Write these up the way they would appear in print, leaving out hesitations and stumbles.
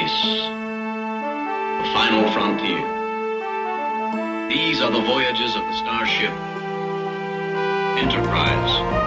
space, the final frontier. These are the voyages of the starship Enterprise.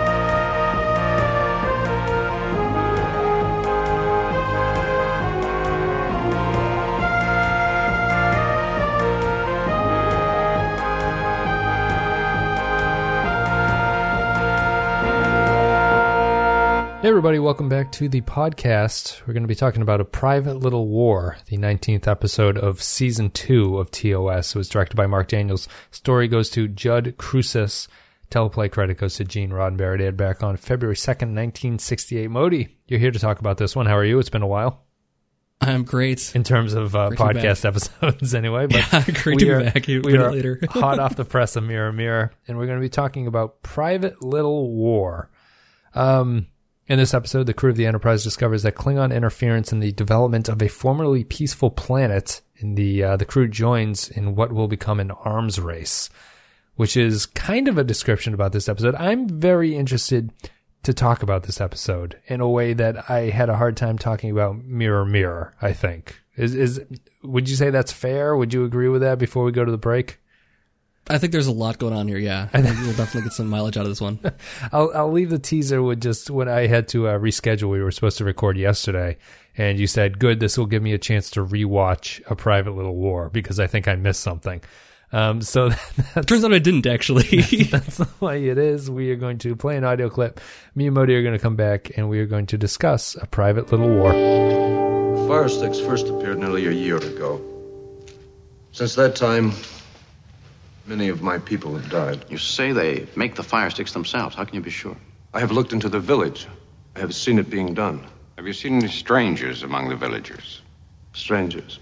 Hey everybody, welcome back to the podcast. We're going to be talking about A Private Little War, the 19th episode of Season 2 of TOS. It was directed by Mark Daniels. Story goes to Judd Crucis. Teleplay credit goes to Gene Roddenberry. They had back on February 2nd, 1968. Modi, you're here to talk about this one. How are you? It's been a while. I'm great. In terms of podcast episodes anyway. But yeah, great to be back. We are later. Hot off the press of Mirror Mirror, and we're going to be talking about Private Little War. In this episode, the crew of the Enterprise discovers that Klingon interference in the development of a formerly peaceful planet, and the crew joins in what will become an arms race, which is kind of a description about this episode. I'm very interested to talk about this episode in a way that I had a hard time talking about Mirror Mirror, I think. Would you say that's fair? Would you agree with that before we go to the break? I think there's a lot going on here, yeah. I think we'll definitely get some mileage out of this one. I'll leave the teaser with just when I had to reschedule. We were supposed to record yesterday, and you said, good, this will give me a chance to rewatch A Private Little War, because I think I missed something. So turns out I didn't, actually. That's the way it is. We are going to play an audio clip. Me and Modi are going to come back, and we are going to discuss A Private Little War. Fire sticks first appeared nearly a year ago. Since that time, many of my people have died. You say they make the fire sticks themselves. How can you be sure? I have looked into the village. I have seen it being done. Have you seen any strangers among the villagers? Strangers?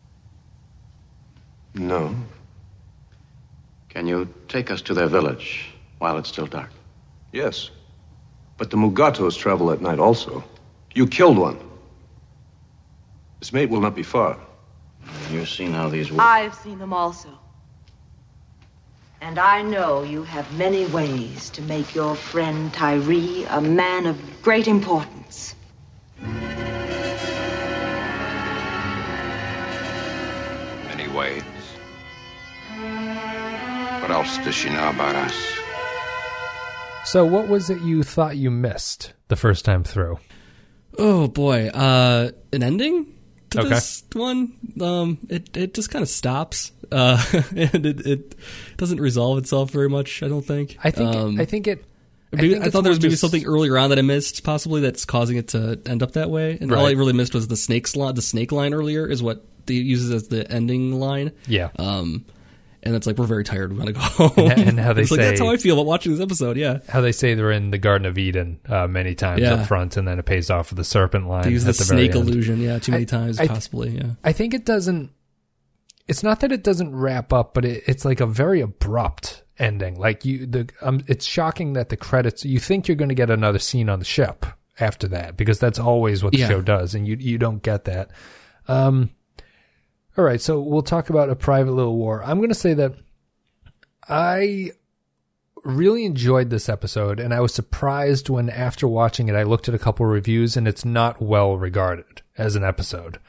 No. Can you take us to their village while it's still dark? Yes. But the Mugatos travel at night also. You killed one. His mate will not be far. You've seen how these work. I've seen them also. And I know you have many ways to make your friend Tyree a man of great importance. Many ways. What else does she know about us? So what was it you thought you missed the first time through? Oh, boy. An ending to this one? It just kind of stops. And it doesn't resolve itself very much, I don't think. I think I thought there was maybe something earlier on that I missed, possibly, that's causing it to end up that way. And all I really missed was the snake line earlier is what they uses as the ending line. Yeah. And it's like, we're very tired, we want to go home. And how they say, that's how I feel about watching this episode, yeah. How they say they're in the Garden of Eden many times up front, and then it pays off with the serpent line. They use the snake illusion, too many times, possibly, yeah. I think it doesn't... It's not that it doesn't wrap up, but it's like a very abrupt ending. Like it's shocking that the credits. You think you're going to get another scene on the ship after that, because that's always what the show does, and you don't get that. All right, so we'll talk about A Private Little War. I'm going to say that I really enjoyed this episode, and I was surprised when, after watching it, I looked at a couple reviews, and it's not well regarded as an episode.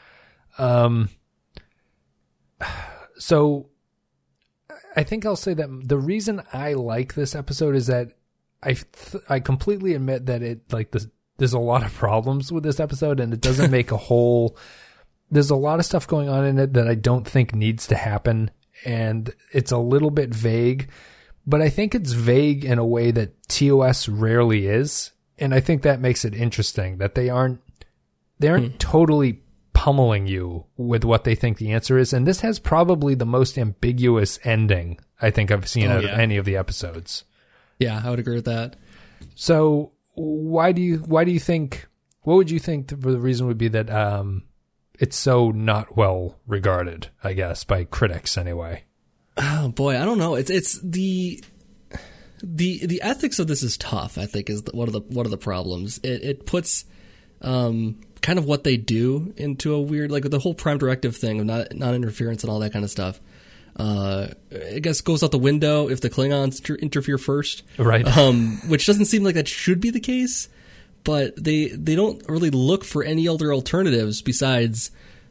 So I think I'll say that the reason I like this episode is that I completely admit that there's a lot of problems with this episode, and it doesn't make there's a lot of stuff going on in it that I don't think needs to happen, and it's a little bit vague, but I think it's vague in a way that TOS rarely is, and I think that makes it interesting that they aren't totally pummeling you with what they think the answer is. And this has probably the most ambiguous ending I think I've seen out of any of the episodes. Yeah, I would agree with that. So why do you think, what would you think the reason would be that it's so not well regarded, I guess, by critics anyway? Oh boy, I don't know. It's the ethics of this is tough, I think, is one of the problems. It puts kind of what they do into a weird, like the whole Prime Directive thing of non-interference and all that kind of stuff. I guess goes out the window if the Klingons interfere first, right? Which doesn't seem like that should be the case, but they don't really look for any other alternatives besides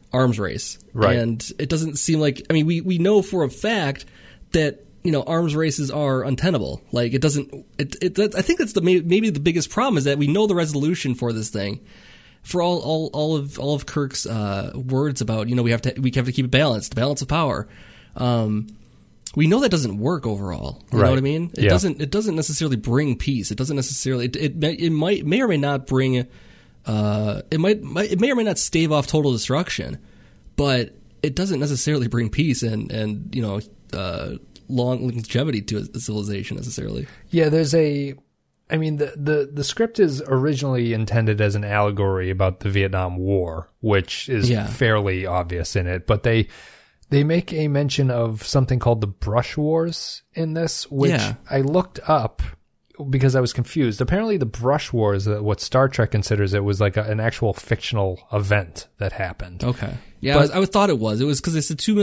arms race. Right. And it doesn't seem like, I mean, we know for a fact that, you know, arms races are untenable. Like, it doesn't, I think that's maybe the biggest problem is that we know the resolution for this thing. For all of Kirk's words about, you know, we have to keep it balanced, balance of power. We know that doesn't work overall. You know what I mean? It doesn't necessarily bring peace. It doesn't necessarily. It may or may not bring. It may or may not stave off total destruction, but it doesn't necessarily bring peace and you know long longevity to a civilization necessarily. Yeah, I mean, the script is originally intended as an allegory about the Vietnam War, which is fairly obvious in it, but they make a mention of something called the Brush Wars in this, which I looked up because I was confused. Apparently the Brush Wars, what Star Trek considers it, was like an actual fictional event that happened. Okay. Yeah, but I thought it was. It was because it's the two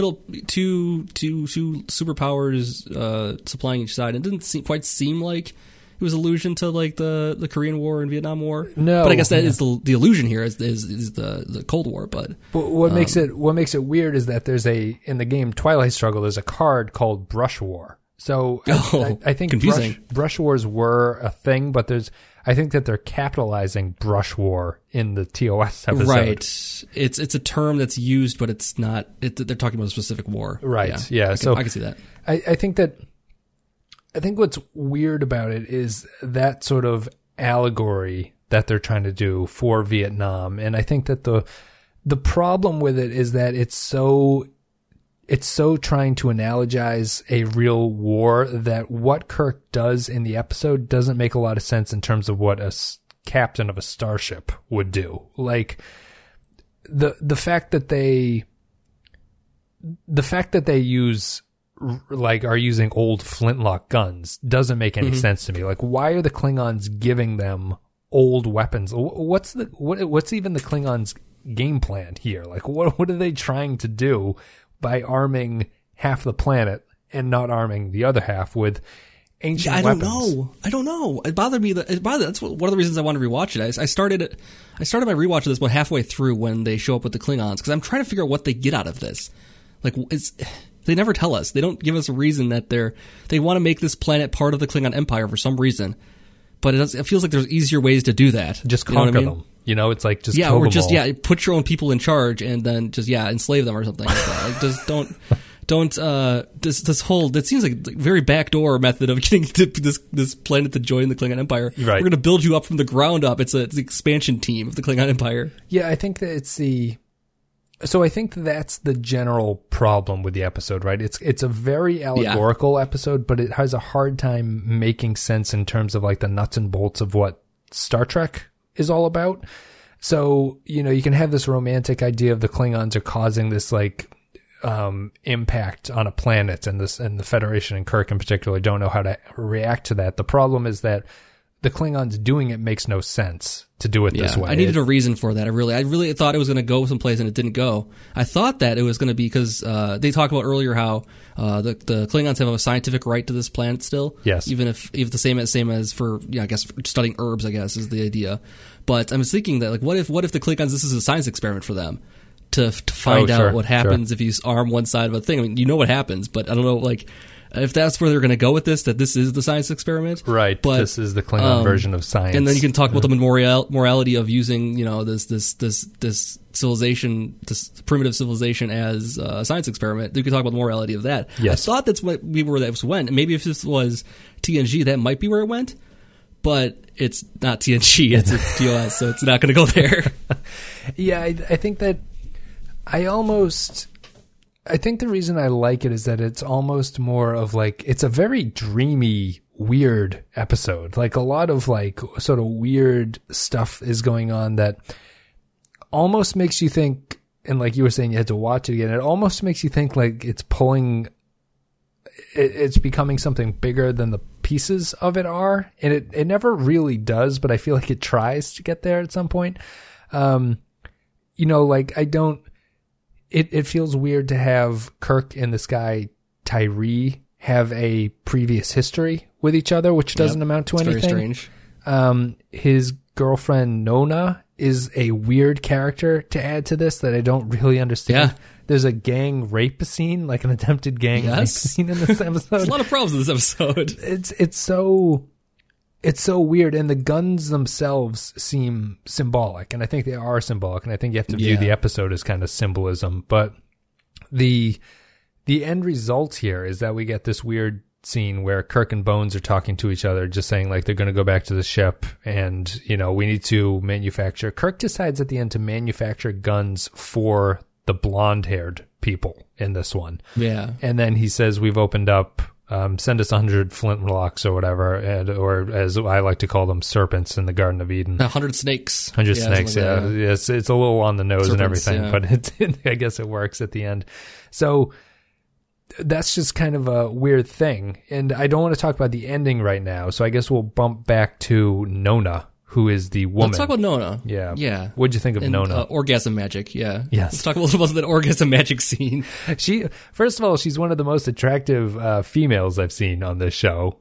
superpowers supplying each side. It didn't quite seem like it was allusion to like the Korean War and Vietnam War. No, but I guess that is the illusion here is the Cold War. But what makes it weird is that there's in the game Twilight Struggle there's a card called Brush War. So I think Brush Wars were a thing, but I think that they're capitalizing Brush War in the TOS episode. Right. It's a term that's used, but it's not. They're talking about a specific war. Right. Yeah. I can see that. I think what's weird about it is that sort of allegory that they're trying to do for Vietnam. And I think that the problem with it is that it's so trying to analogize a real war that what Kirk does in the episode doesn't make a lot of sense in terms of what a captain of a starship would do. Like the fact that they use are using old flintlock guns doesn't make any sense to me. Like, why are the Klingons giving them old weapons? What's even the Klingons' game plan here? Like, what are they trying to do by arming half the planet and not arming the other half with ancient weapons? I don't know. It bothered me. That's one of the reasons I wanted to rewatch it. I started my rewatch of this about halfway through when they show up with the Klingons because I'm trying to figure out what they get out of this. Like, they never tell us. They don't give us a reason that they want to make this planet part of the Klingon Empire for some reason. But it feels like there's easier ways to do that. Just conquer them. You know, it's like just or just put your own people in charge and then just enslave them or something like that. Like, just don't this whole that seems like a very backdoor method of getting this planet to join the Klingon Empire. Right. We're going to build you up from the ground up. It's the expansion team of the Klingon Empire. Yeah, I think that So I think that's the general problem with the episode, right? It's a very allegorical episode, but it has a hard time making sense in terms of like the nuts and bolts of what Star Trek is all about. So, you know, you can have this romantic idea of the Klingons are causing this like impact on a planet, and the Federation and Kirk in particular don't know how to react to that. The problem is that the Klingons doing it makes no sense to do it this way. I needed a reason for that. I really thought it was going to go someplace and it didn't go. I thought that it was going to be because they talked about earlier how the Klingons have a scientific right to this planet still. Yes. Even if the same as for I guess studying herbs, I guess is the idea. But I was thinking that like what if the Klingons, this is a science experiment for them to find out what happens if you arm one side of a thing. I mean, you know what happens, but I don't know like. If that's where they're going to go with this, that this is the science experiment, right? But this is the Klingon version of science, and then you can talk about the morality of using, you know, this civilization, this primitive civilization as a science experiment. You can talk about the morality of that. Yes. I thought that's where that went. Maybe if this was TNG, that might be where it went, but it's not TNG; it's TOS, so it's not going to go there. Yeah, I think that I think the reason I like it is that it's almost more of like, it's a very dreamy, weird episode. Like a lot of like sort of weird stuff is going on that almost makes you think, and like you were saying, you had to watch it again. It almost makes you think like it's becoming something bigger than the pieces of it are. And it never really does, but I feel like it tries to get there at some point. You know, like It feels weird to have Kirk and this guy Tyree have a previous history with each other, which doesn't amount to anything. Very strange. His girlfriend Nona is a weird character to add to this that I don't really understand. Yeah. There's a gang rape scene, like an attempted gang rape scene in this episode. There's a lot of problems in this episode. It's so weird, and the guns themselves seem symbolic, and I think they are symbolic, and I think you have to view the episode as kind of symbolism. But the end result here is that we get this weird scene where Kirk and Bones are talking to each other, just saying like they're going to go back to the ship, and we need to manufacture. Kirk decides at the end to manufacture guns for the blonde-haired people in this one. Yeah, and then he says, "We've opened up. Send us 100 flintlocks or whatever, or as I like to call them, serpents in the Garden of Eden. 100 snakes. 100 snakes, yeah. It's a little on the nose Serpents, and everything, but I guess it works at the end. So that's just kind of a weird thing. And I don't want to talk about the ending right now, so I guess we'll bump back to Nona, who is the woman. Let's talk about Nona. Yeah. Yeah. What'd you think of Nona? Orgasm magic, yeah. Yes. Let's talk a little about that orgasm magic scene. First of all, she's one of the most attractive females I've seen on this show,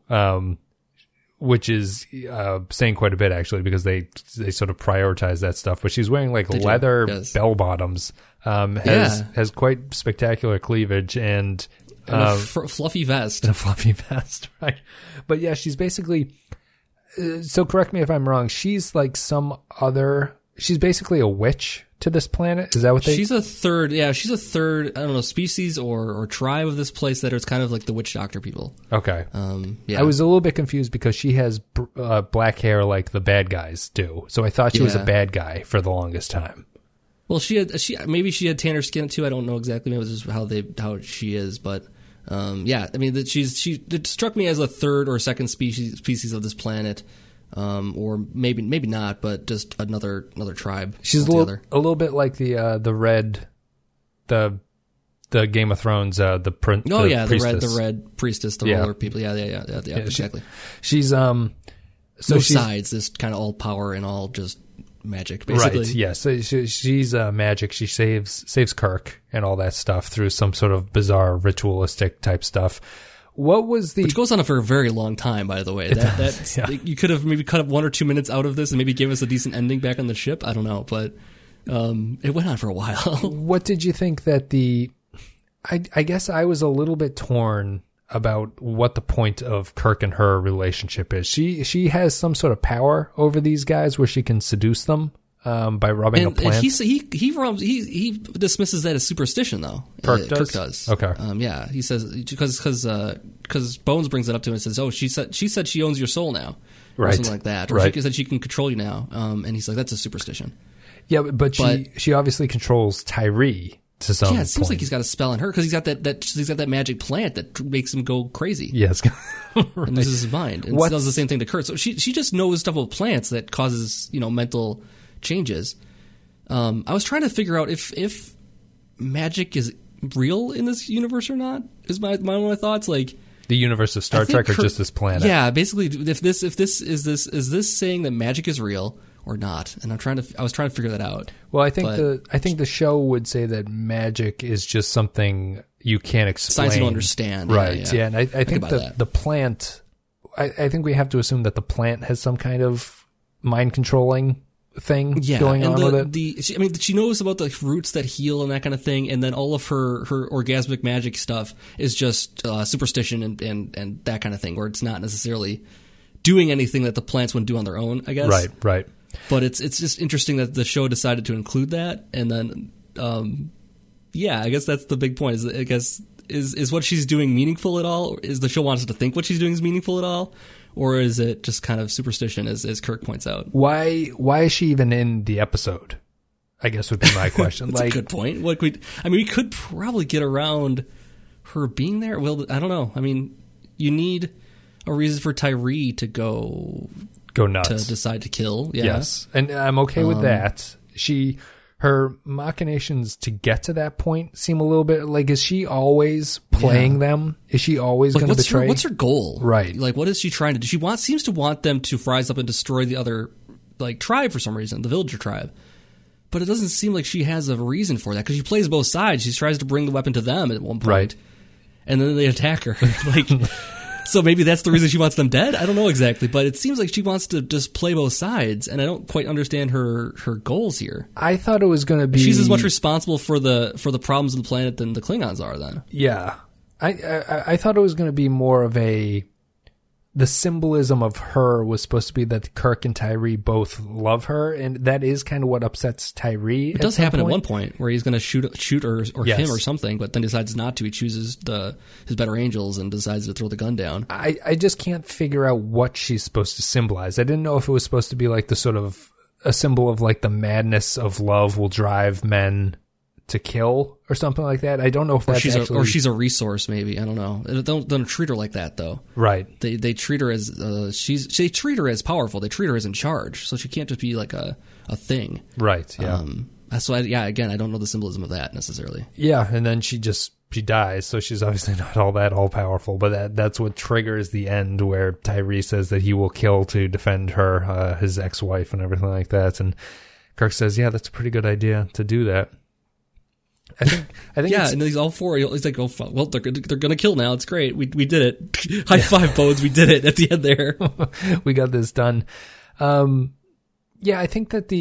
which is saying quite a bit, actually, because they sort of prioritize that stuff. But she's wearing like leather bell bottoms, has quite spectacular cleavage, and a fluffy vest. And a fluffy vest, right? But yeah, she's basically... So correct me if I'm wrong. She's like she's basically a witch to this planet. Is that what she's a third, I don't know, species or tribe of this place that is kind of like the witch doctor people. Okay. Yeah. I was a little bit confused because she has black hair like the bad guys do. So I thought she was a bad guy for the longest time. Well, maybe she had tanner skin too. I don't know exactly. Maybe it was just how she is, but I mean that it struck me as a third or second species of this planet, or maybe not, but just another tribe. She's a little bit like the Game of Thrones the priestess. the red priestess, the roller people. Yeah, exactly. She's sides, this kind of all power and all just magic, basically. Right, yes. So she's magic. She saves Kirk and all that stuff through some sort of bizarre ritualistic type stuff. Which goes on for a very long time, by the way. You could have maybe cut up 1 or 2 minutes out of this and maybe gave us a decent ending back on the ship. I don't know, but it went on for a while. What did you think that I guess I was a little bit torn about what the point of Kirk and her relationship is. She has some sort of power over these guys where she can seduce them by rubbing a plant. And he dismisses that as superstition, though. Kirk does. Okay. Yeah, he says because Bones brings it up to him and says, "Oh, she said she owns your soul now," or something like that. Or she said she can control you now. And he's like, "That's a superstition." Yeah, but she obviously controls Tyree. To some it seems like he's got a spell on her because he's got that magic plant that makes him go crazy. Yes, right. And loses his mind. And does the same thing to Kurt. So she just knows stuff about plants that causes mental changes. I was trying to figure out if magic is real in this universe or not. Is one of my thoughts, like the universe of Star Trek or just this planet? Yeah, basically, if this is saying that magic is real or not, and I was trying to figure that out. Well, I think the show would say that magic is just something you can't explain. Science you don't understand. Right. Yeah. And I think the plant, I think we have to assume that the plant has some kind of mind controlling thing going on with it. She knows about the roots that heal and that kind of thing, and then all of her orgasmic magic stuff is just superstition and that kind of thing, where it's not necessarily doing anything that the plants wouldn't do on their own, I guess. Right. But it's just interesting that the show decided to include that, and then I guess that's the big point. Is what she's doing meaningful at all? Is the show wants us to think what she's doing is meaningful at all, or is it just kind of superstition, as Kirk points out? Why is she even in the episode? I guess would be my question. That's a good point. We could probably get around her being there. Well, I don't know. I mean, you need a reason for Tyree to go nuts, to decide to kill. Yeah. Yes, and I'm okay with that. Her machinations to get to that point seem a little bit like, is she always playing them? Is she always going to betray? What's her goal? Right. Like, what is she trying to do? She seems to want them to rise up and destroy the other tribe for some reason, the villager tribe. But it doesn't seem like she has a reason for that, because she plays both sides. She tries to bring the weapon to them at one point, right? And then they attack her. So maybe that's the reason she wants them dead? I don't know exactly, but it seems like she wants to just play both sides, and I don't quite understand her goals here. I thought it was going to be... She's as much responsible for the problems of the planet than the Klingons are, then. Yeah. I thought it was going to be more of the symbolism of her was supposed to be that Kirk and Tyree both love her, and that is kind of what upsets Tyree. It does happen at one point where he's going to shoot her or Yes. him or something, but then decides not to. He chooses his better angels and decides to throw the gun down. I just can't figure out what she's supposed to symbolize. I didn't know if it was supposed to be like the sort of a symbol of like the madness of love will drive men to kill or something like that. I don't know if that's Or she's a resource, maybe. I don't know. Don't treat her like that, though. Right. They treat her as they treat her as powerful. They treat her as in charge, so she can't just be like a thing. Right. Yeah. So again, I don't know the symbolism of that necessarily. Yeah, and then she dies, so she's obviously not all powerful. But that's what triggers the end, where Tyree says that he will kill to defend her, his ex-wife, and everything like that. And Kirk says, "Yeah, that's a pretty good idea to do that." I think yeah, and he's all for it. He's like, "Oh, well, they're gonna kill now. It's great. We did it. High five, Bones. We did it at the end there. We got this done." Yeah, I think that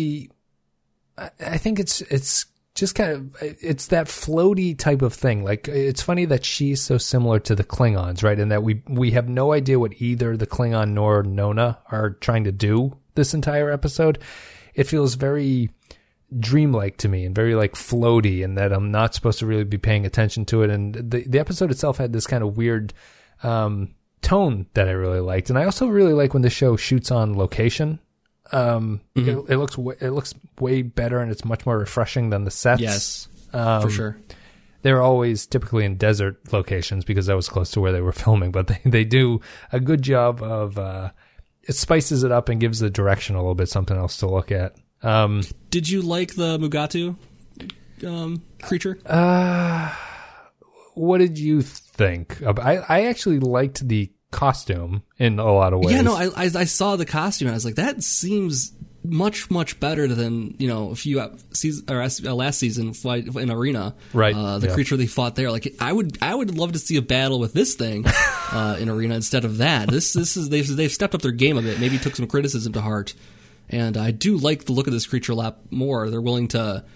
I think it's just kind of, it's that floaty type of thing. Like, it's funny that she's so similar to the Klingons, right? And that we have no idea what either the Klingon nor Nona are trying to do this entire episode. It feels very dreamlike to me and very like floaty, and that I'm not supposed to really be paying attention to it. And the episode itself had this kind of weird tone that I really liked. And I also really like when the show shoots on location. It looks way better, and it's much more refreshing than the sets. Yes, for sure. They're always typically in desert locations because that was close to where they were filming, but they do a good job of it spices it up and gives the direction a little bit, something else to look at. Did you like the Mugatu creature? What did you think? I actually liked the costume in a lot of ways. Yeah, no, I saw the costume and I was like, that seems much better than, a few last season fight in Arena. Right. The creature they fought there. Like, I would love to see a battle with this thing in Arena instead of that. This is they've stepped up their game a bit. Maybe took some criticism to heart. And I do like the look of this creature a lot more. They're willing to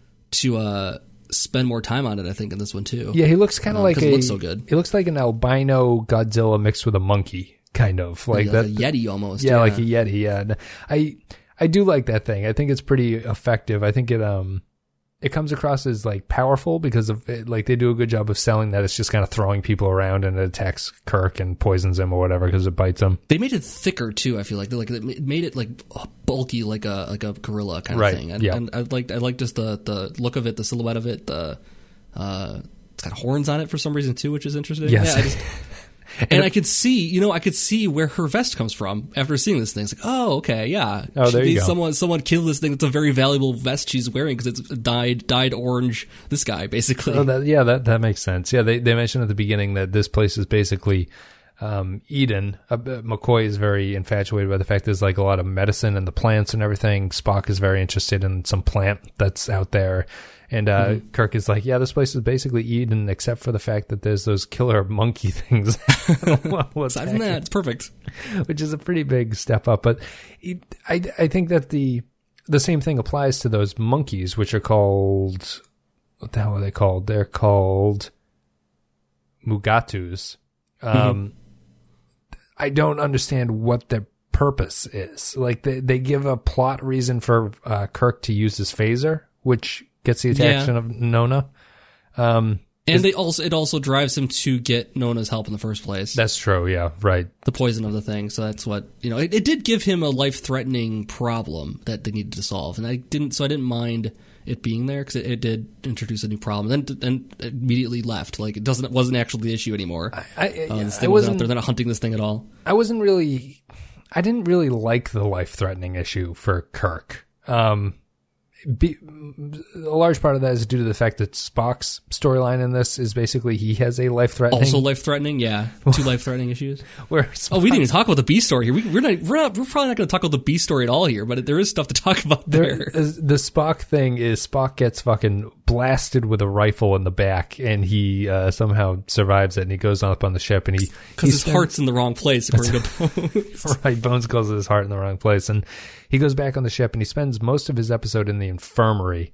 spend more time on it, I think, in this one too. Yeah, he looks kind of like it looks so good. He looks like an albino Godzilla mixed with a monkey, kind of like that. A Yeti almost. Yeah, like a Yeti. Yeah, I do like that thing. I think it's pretty effective. I think it comes across as like powerful because of it, like they do a good job of selling that it's just kind of throwing people around and it attacks Kirk and poisons him or whatever because it bites him. They made it thicker too. I feel like they made it like bulky, like a gorilla kind of thing. And I like just the look of it, the silhouette of it. It's got horns on it for some reason too, which is interesting. Yes. Yeah, and I could see where her vest comes from after seeing this thing. It's like, oh, okay, yeah. Oh, there you go. Someone killed this thing. It's a very valuable vest she's wearing because it's dyed orange. This guy, basically. Oh, that makes sense. Yeah, they mentioned at the beginning that this place is basically Eden. McCoy is very infatuated by the fact there's like a lot of medicine and the plants and everything. Spock is very interested in some plant that's out there. And Kirk is like, yeah, this place is basically Eden, except for the fact that there's those killer monkey things. Aside from that, it's perfect. Which is a pretty big step up. But I think that the same thing applies to those monkeys, which are called... What the hell are they called? They're called Mugatus. I don't understand what their purpose is. Like, they give a plot reason for Kirk to use his phaser, which gets the attention of Nona. And it also drives him to get Nona's help in the first place. That's true, yeah, right. The poison of the thing. So that's what, it did give him a life-threatening problem that they needed to solve. And I didn't mind it being there because it did introduce a new problem. And immediately left. Like, it wasn't actually the issue anymore. This thing was out there. They're not hunting this thing at all. I didn't really like the life-threatening issue for Kirk. A large part of that is due to the fact that Spock's storyline in this is basically he has a life-threatening... Also life-threatening, yeah. 2 life-threatening issues. Where we didn't even talk about the B story here. We're probably not going to talk about the B story at all here, but there is stuff to talk about there. The Spock thing is Spock gets fucking blasted with a rifle in the back, and he somehow survives it, and he goes up on the ship, and because his heart's in the wrong place, according to Bones. Right, Bones calls his heart in the wrong place, and he goes back on the ship, and he spends most of his episode in the infirmary.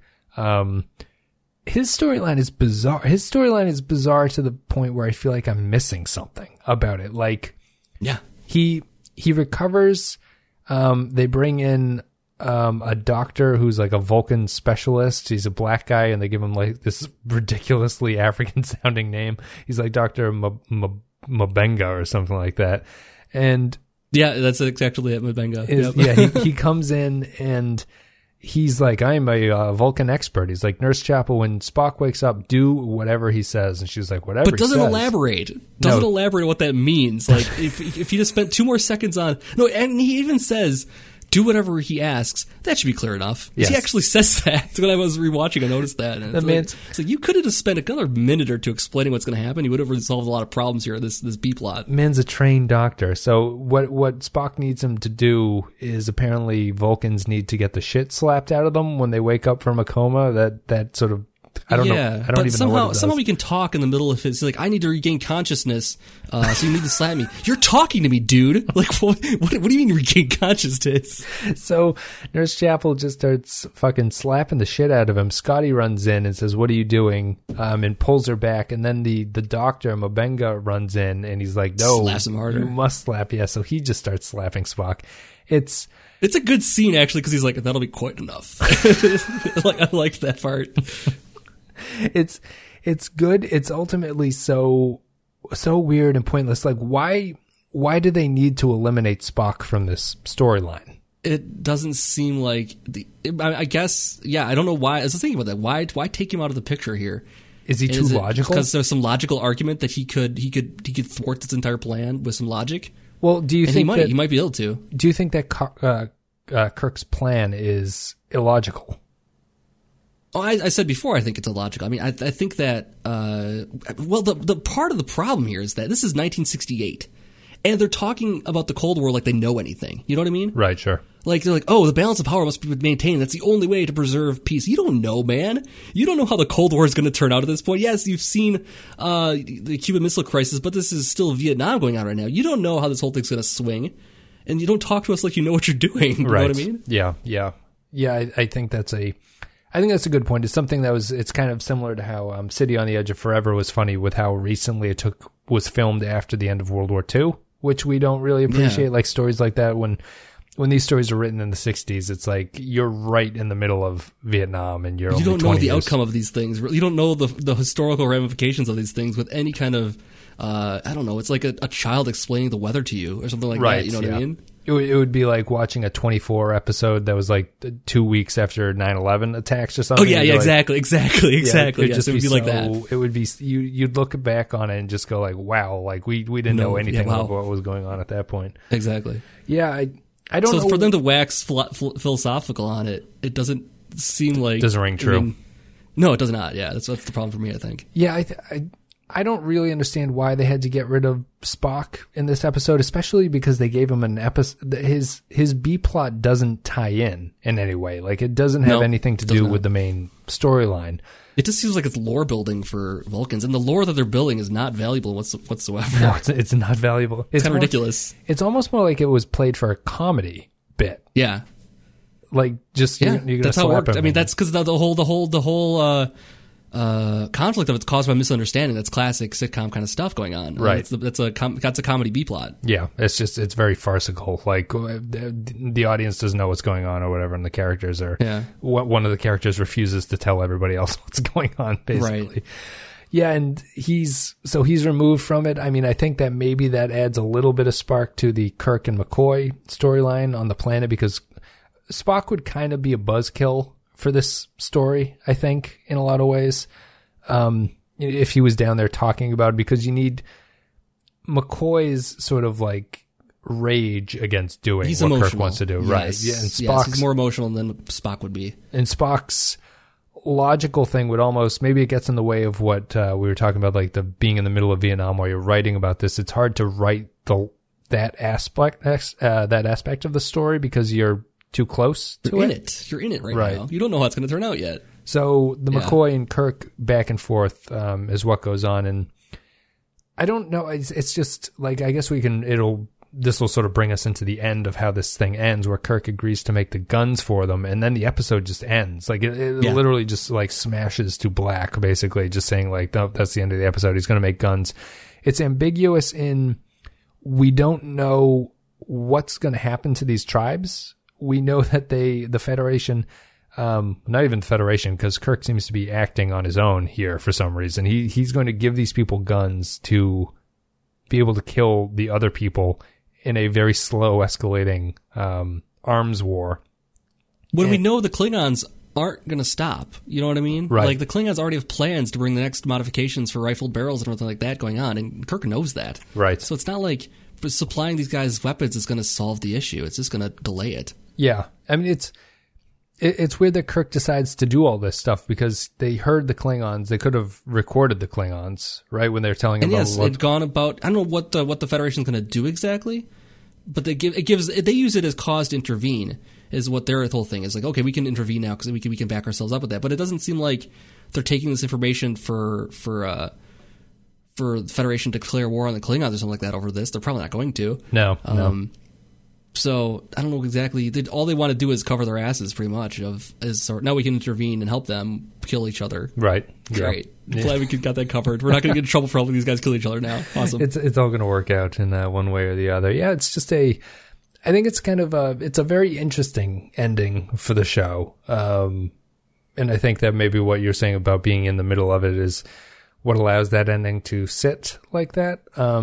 His storyline is bizarre. His storyline is bizarre to the point where I feel like I'm missing something about it. Like, yeah, he recovers. They bring in a doctor who's like a Vulcan specialist. He's a black guy, and they give him like this ridiculously African sounding name. He's like Dr. Mabenga or something like that. And yeah, that's exactly it, Mabenga. Yep. Yeah, he comes in and he's like, I'm a Vulcan expert. He's like, Nurse Chapel, when Spock wakes up, do whatever he says. And she's like, whatever. But doesn't elaborate. Doesn't elaborate what that means. Like, if he just spent 2 more seconds on... No, and he even says, do whatever he asks. That should be clear enough. Yes. He actually says that. When I was rewatching, I noticed that. And it's like, you could have just spent another minute or two explaining what's going to happen. You would have resolved a lot of problems here, this B-plot. Man's a trained doctor. So what Spock needs him to do is apparently Vulcans need to get the shit slapped out of them when they wake up from a coma. That sort of... I don't know. I don't even know what it does. Somehow we can talk in the middle of his, like, I need to regain consciousness, so you need to slap me. You're talking to me, dude. Like, what do you mean regain consciousness? So Nurse Chapel just starts fucking slapping the shit out of him. Scotty runs in and says, what are you doing? And pulls her back. And then the doctor, Mabenga, runs in and he's like, no, slaps him harder. You must slap. Yeah. So he just starts slapping Spock. It's a good scene, actually, because he's like, that'll be quite enough. Like, I liked that part. It's good. It's ultimately so weird and pointless. Like, why do they need to eliminate Spock from this storyline? It doesn't seem like I guess, yeah, I don't know why. I was thinking about that. Why take him out of the picture here? Is he too logical? Because there's some logical argument that he could thwart this entire plan with some logic. Well, do you think he might be able to? Do you think that Kirk's plan is illogical? Oh, I said before, I think it's illogical. I mean, I think that, the part of the problem here is that this is 1968, and they're talking about the Cold War like they know anything. You know what I mean? Right, sure. Like, they're like, oh, the balance of power must be maintained. That's the only way to preserve peace. You don't know, man. You don't know how the Cold War is going to turn out at this point. Yes, you've seen the Cuban Missile Crisis, but this is still Vietnam going on right now. You don't know how this whole thing's going to swing, and you don't talk to us like you know what you're doing. You know what I mean? Yeah. I think that's a good point. It's something it's kind of similar to how City on the Edge of Forever was funny with how recently it was filmed after the end of World War II, which we don't really appreciate. Yeah. Like stories like that, when these stories are written in the 60s, it's like you're right in the middle of Vietnam and you don't know the outcome of these things. You don't know the historical ramifications of these things with any kind of, I don't know, it's like a child explaining the weather to you or something like that. You know what I mean? It would be like watching a 24 episode that was like 2 weeks after 9/11 attacks or something. Oh yeah, exactly. Yeah, it would be like that. It would be you'd look back on it and just go like, wow, like we didn't know anything about what was going on at that point. Exactly. Yeah, I don't know. So for them to wax philosophical on it, it doesn't seem like... It doesn't ring true. No, it does not. Yeah, that's the problem for me, I think. Yeah, I don't really understand why they had to get rid of Spock in this episode, especially because they gave him an episode. His B plot doesn't tie in any way. Like, it doesn't have anything to do with the main storyline. It just seems like it's lore building for Vulcans, and the lore that they're building is not valuable whatsoever. No, it's not valuable. It's kind of ridiculous. It's almost more like it was played for a comedy bit. Yeah, like just that's how it worked. I mean, that's because the whole conflict of it's caused by misunderstanding. That's classic sitcom kind of stuff going on. Right. That's a comedy B plot. Yeah, it's very farcical. Like the audience doesn't know what's going on or whatever, and the characters are. Yeah. One of the characters refuses to tell everybody else what's going on. Basically. Right. Yeah, and he's removed from it. I mean, I think that maybe that adds a little bit of spark to the Kirk and McCoy storyline on the planet, because Spock would kind of be a buzzkill for this story, I think, in a lot of ways, if he was down there talking about it, because you need McCoy's sort of like rage against doing what emotional. Kirk wants to do. Yes. Right. Yeah, and Spock's he's more emotional than Spock would be. And Spock's logical thing would almost, maybe it gets in the way of what we were talking about, like the being in the middle of Vietnam while you're writing about this. It's hard to write that aspect of the story because you're too close to You're in it. You're in it right now. You don't know how it's going to turn out yet. So the McCoy and Kirk back and forth is what goes on, and I don't know. It's just like, I guess this will sort of bring us into the end of how this thing ends, where Kirk agrees to make the guns for them, and then the episode just ends. Like, it literally just, like, smashes to black, basically, just saying, like, no, that's the end of the episode. He's going to make guns. It's ambiguous in, we don't know what's going to happen to these tribes. We know that the Federation, not even the Federation, because Kirk seems to be acting on his own here for some reason. He's going to give these people guns to be able to kill the other people in a very slow escalating arms war. When we know the Klingons aren't going to stop, you know what I mean? Right. Like, the Klingons already have plans to bring the next modifications for rifled barrels and everything like that going on, and Kirk knows that. Right. So it's not like supplying these guys weapons is going to solve the issue. It's just going to delay it. Yeah. I mean, it's weird that Kirk decides to do all this stuff, because they heard the Klingons. They could have recorded the Klingons, right, when they're telling And about. yes, it'd gone about. I don't know what the Federation's going to do exactly, but they use it as cause to intervene. Is what their whole thing is. Like, okay, we can intervene now because we can back ourselves up with that. But it doesn't seem like they're taking this information for the Federation to declare war on the Klingons or something like that over this. They're probably not going to. No. So I don't know exactly. All they want to do is cover their asses, pretty much. Now we can intervene and help them kill each other. Right. Great. Yeah. Glad we got that covered. We're not going to get in trouble for helping these guys kill each other now. Awesome. It's all going to work out in one way or the other. Yeah, it's just I think it's kind of it's a very interesting ending for the show. And I think that maybe what you're saying about being in the middle of it is what allows that ending to sit like that.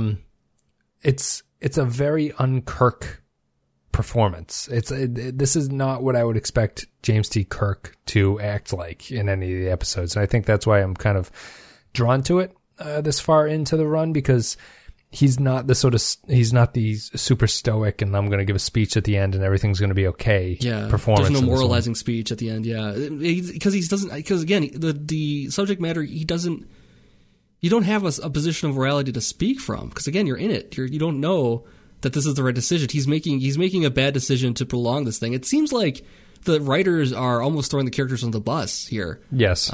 It's a very un-Kirk performance. This is not what I would expect James T. Kirk to act like in any of the episodes. And I think that's why I'm kind of drawn to it this far into the run, because he's not the super stoic and I'm going to give a speech at the end and everything's going to be okay. Yeah, performance. There's no moralizing speech at the end. Yeah, because again, the subject matter, you don't have a position of morality to speak from, because again, you're in it. You don't know that this is the right decision. He's making a bad decision to prolong this thing. It seems like the writers are almost throwing the characters on the bus here. Yes.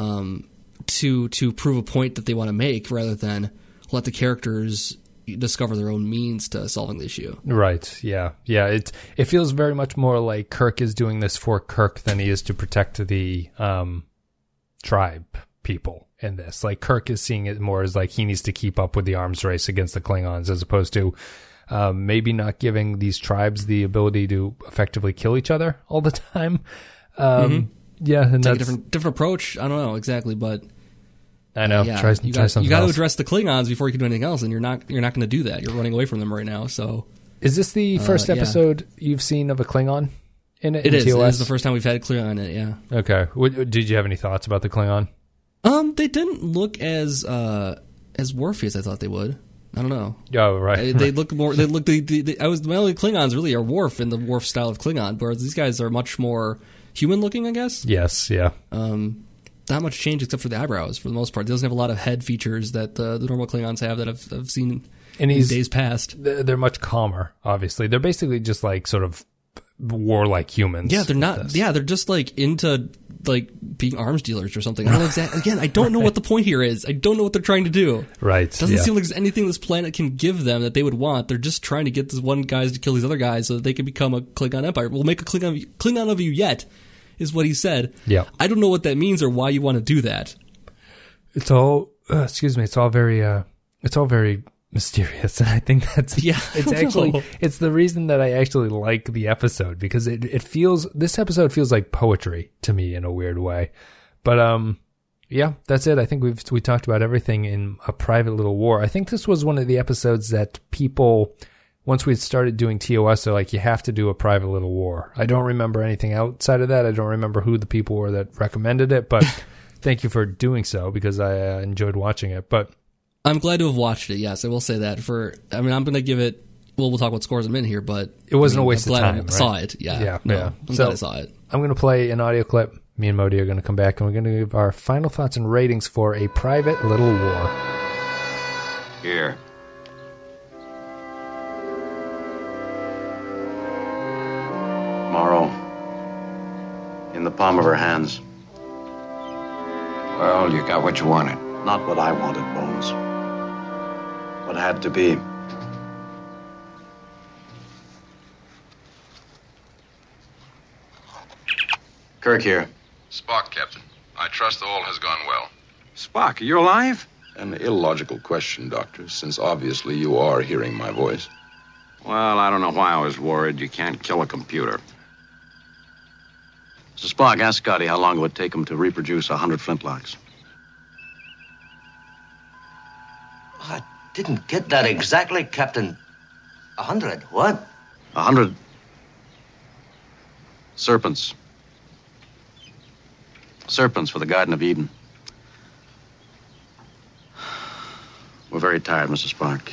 To prove a point that they want to make, rather than let the characters discover their own means to solving the issue. Right. Yeah. Yeah. It feels very much more like Kirk is doing this for Kirk than he is to protect the tribe people in this. Like, Kirk is seeing it more as like he needs to keep up with the arms race against the Klingons, as opposed to maybe not giving these tribes the ability to effectively kill each other all the time. Yeah, and take a different approach. I don't know exactly, but I know. Yeah, try something else. You got to address the Klingons before you can do anything else, and you're not going to do that. You're running away from them right now. So, is this the first episode you've seen of a Klingon in it? It is. It is the first time we've had a Klingon in it. Yeah. Okay. Did you have any thoughts about the Klingon? They didn't look as Worfy as I thought they would. I don't know. Oh, right. They look more. They look. My only Klingons really are Worf in the Worf style of Klingon, whereas these guys are much more human looking, I guess. Yes. Yeah. Not much change except for the eyebrows for the most part. He doesn't have a lot of head features that the normal Klingons have that I've seen in days past. They're much calmer. Obviously, they're basically just like sort of warlike humans. Yeah, they're not. Yeah, they're just like into like being arms dealers or something. I don't know exactly. Again, I don't know what the point here is. I don't know what they're trying to do. Right. It doesn't seem like there's anything this planet can give them that they would want. They're just trying to get this one guys to kill these other guys so that they can become a Klingon empire. We'll make a Klingon of you yet, is what he said. Yeah. I don't know what that means or why you want to do that. It's all. Excuse me. It's all very mysterious, and I think it's the reason that I actually like the episode, because this episode feels like poetry to me in a weird way. But yeah, that's it. I think we talked about everything in A Private Little War. I think this was one of the episodes that people, once we started doing TOS, they're like, you have to do A Private Little War. I don't remember anything outside of that. I don't remember who the people were that recommended it, but thank you for doing so, because I enjoyed watching it. But I'm glad to have watched it. Yes, I will say that. I'm going to give it. Well, we'll talk about scores in a minute here, but it wasn't a waste of time. I saw it. Yeah. I'm glad I saw it. I'm going to play an audio clip. Me and Modi are going to come back, and we're going to give our final thoughts and ratings for A Private Little War. Here. Morrow, palm of her hands. Well, you got what you wanted. Not what I wanted, Bones. What had to be. Kirk here. Spock, Captain. I trust all has gone well. Spock, are you alive? An illogical question, Doctor, since obviously you are hearing my voice. Well, I don't know why I was worried. You can't kill a computer. Mr. Spock, ask Scotty how long it would take him to reproduce 100 flintlocks. I didn't get that exactly, Captain. 100, what? 100 serpents. Serpents for the Garden of Eden. We're very tired, Mr. Spock.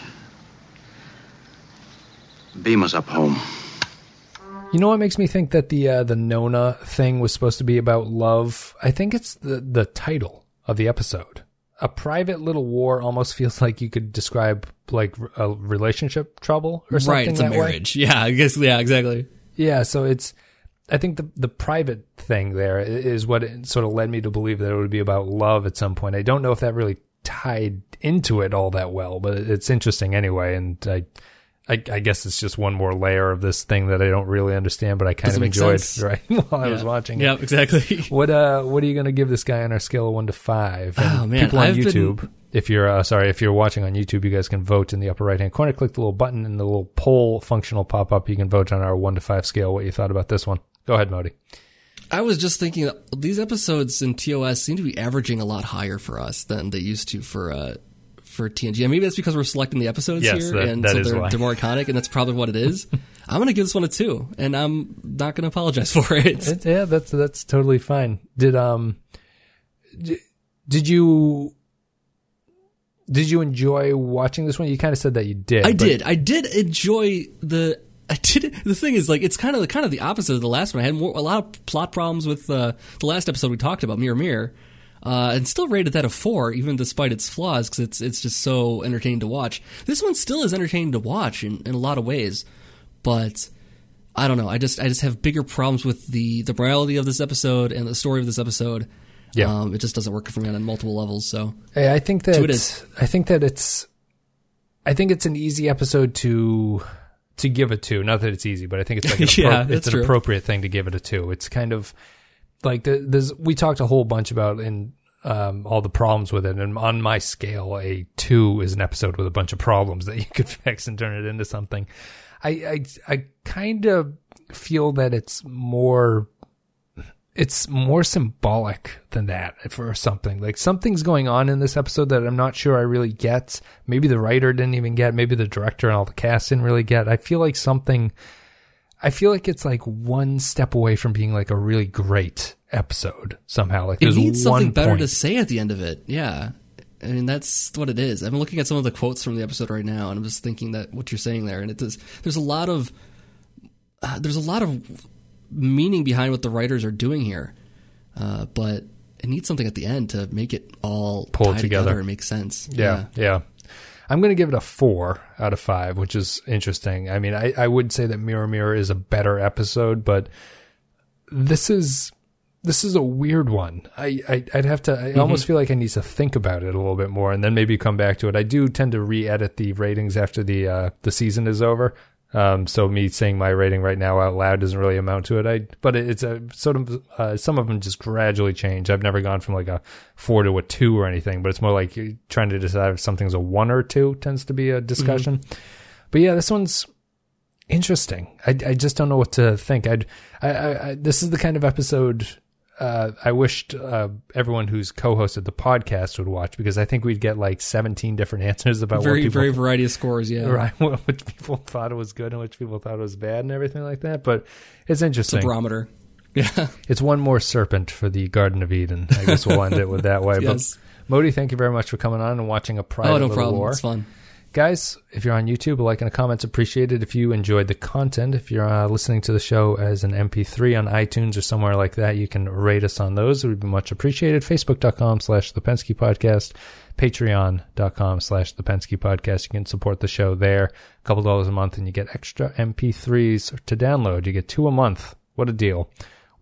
Beam us up home. You know what makes me think that the Nona thing was supposed to be about love? I think it's the title of the episode. A Private Little War almost feels like you could describe like a relationship trouble or something. Right, it's a marriage. Way. Yeah, I guess. Yeah, exactly. Yeah, so it's. I think the private thing there is what it sort of led me to believe that it would be about love at some point. I don't know if that really tied into it all that well, but it's interesting anyway. And I guess it's just one more layer of this thing that I don't really understand, but I kind of enjoyed right while I was watching it. Yeah, exactly. What are you going to give this guy on our scale of 1 to 5? And oh man, people on YouTube. If you're watching on YouTube, you guys can vote in the upper right hand corner. Click the little button and the little poll function will pop up. You can vote on our 1 to 5 scale what you thought about this one. Go ahead, Modi. I was just thinking that these episodes in TOS seem to be averaging a lot higher for us than they used to for TNG. And maybe that's because we're selecting the episodes here, and so they're more iconic, and that's probably what it is. I'm going to give this one a 2, and I'm not going to apologize for it. Yeah, that's totally fine. Did you enjoy watching this one? You kind of said that you did. I did enjoy the. The thing is, like, it's kind of the opposite of the last one. I had a lot of plot problems with the last episode we talked about, Mirror Mirror, and still rated that a 4, even despite its flaws, because it's just so entertaining to watch. This one still is entertaining to watch in a lot of ways, but I don't know. I just have bigger problems with the morality of this episode and the story of this episode. Yeah, it just doesn't work for me on multiple levels. So hey, I think it's an easy episode to give it 2. Not that it's easy, but I think it's like it's an appropriate thing to give it a 2. It's kind of like we talked a whole bunch about in all the problems with it, and on my scale, a 2 is an episode with a bunch of problems that you could fix and turn it into something. I kind of feel that it's more symbolic than that for something. Like something's going on in this episode that I'm not sure I really get. Maybe the writer didn't even get. Maybe the director and all the cast didn't really get. I feel like it's like one step away from being like a really great episode somehow. Like it needs something better to say at the end of it. Yeah. I mean, that's what it is. I'm looking at some of the quotes from the episode right now, and I'm just thinking that what you're saying there, and there's a lot of meaning behind what the writers are doing here, but it needs something at the end to make it all pull together and make sense. Yeah. I'm going to give it a 4 out of 5, which is interesting. I mean, I would say that Mirror Mirror is a better episode, but this is a weird one. I'd have to. I almost feel like I need to think about it a little bit more, and then maybe come back to it. I do tend to re-edit the ratings after the season is over. So me saying my rating right now out loud doesn't really amount to it. But it's a sort of, some of them just gradually change. I've never gone from like a 4 to a 2 or anything, but it's more like you're trying to decide if something's a 1 or 2 tends to be a discussion. But yeah, this one's interesting. I just don't know what to think. This is the kind of episode, I wished everyone who's co-hosted the podcast would watch, because I think we'd get like 17 different answers about very variety of scores. Yeah, right. Which people thought it was good and which people thought it was bad and everything like that. But it's interesting. It's a barometer. Yeah, it's one more serpent for the Garden of Eden. I guess we'll end it with that way. Yes. But Modi, thank you very much for coming on and watching a private no little problem. war. It's fun. Guys, if you're on YouTube, a like and a comment's appreciated. If you enjoyed the content, if you're listening to the show as an MP3 on iTunes or somewhere like that, you can rate us on those. It would be much appreciated. Facebook.com/The Penske Podcast, Patreon.com/The Penske Podcast. You can support the show there. A $2 a month and you get extra MP3s to download. You get 2 a month. What a deal.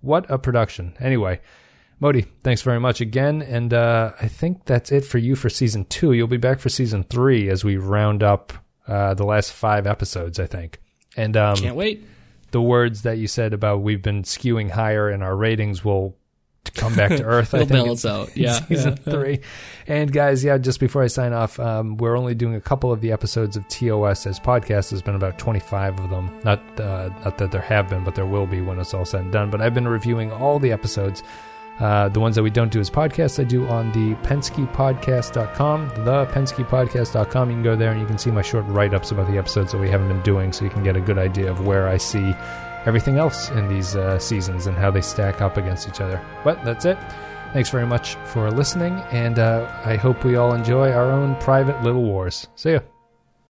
What a production. Anyway, Modi, thanks very much again. And I think that's it for you for season 2. You'll be back for season 3 as we round up the last 5 episodes, I think. And can't wait. The words that you said about we've been skewing higher and our ratings will come back to earth. I think balance out. Yeah. Season 3. And guys, just before I sign off, we're only doing a couple of the episodes of TOS as podcasts. There's been about 25 of them. Not that there have been, but there will be when it's all said and done. But I've been reviewing all the episodes. The ones that we don't do as podcasts, I do on the PenskePodcast.com, thepenskePodcast.com. You can go there and you can see my short write-ups about the episodes that we haven't been doing, so you can get a good idea of where I see everything else in these seasons and how they stack up against each other. But that's it. Thanks very much for listening, and I hope we all enjoy our own private little wars. See ya.